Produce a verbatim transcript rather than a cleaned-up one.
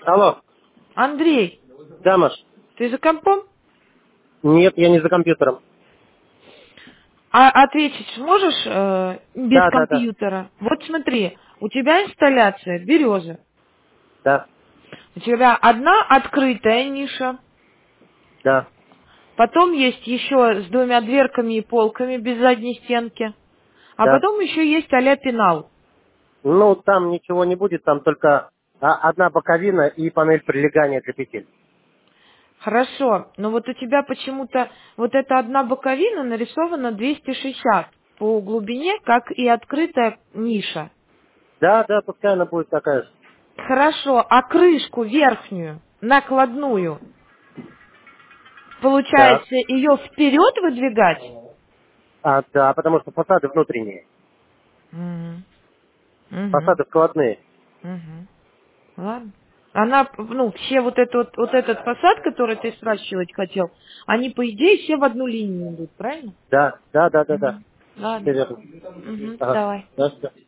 Алло. Андрей, Да, Маш. ты за компом? Нет, я не за компьютером. А ответить сможешь э, без Да, да, да. компьютера? Вот смотри, у тебя инсталляция береза. Да, У тебя одна открытая ниша, да, потом есть еще с двумя дверками и полками без задней стенки, а да. потом еще есть а-ля пенал. Ну, там ничего не будет, там только а, одна боковина и панель прилегания для петель. Хорошо, но вот у тебя почему-то вот эта одна боковина нарисована двести шестьдесят по глубине, как и открытая ниша. Да, да, пускай она будет такая же. Хорошо, а крышку верхнюю, накладную, Да. получается ее вперед выдвигать? А, да, потому что фасады внутренние. Мгм. Мгм. Фасады складные. Мгм. Ладно. Она, ну, все вот, это, вот, вот этот фасад, который ты спрашивать хотел, они, по идее, все в одну линию идут, правильно? Да, да, да, да, да. Мгм. Все Ладно. верно. Мгм. Ага. Давай. Да, да.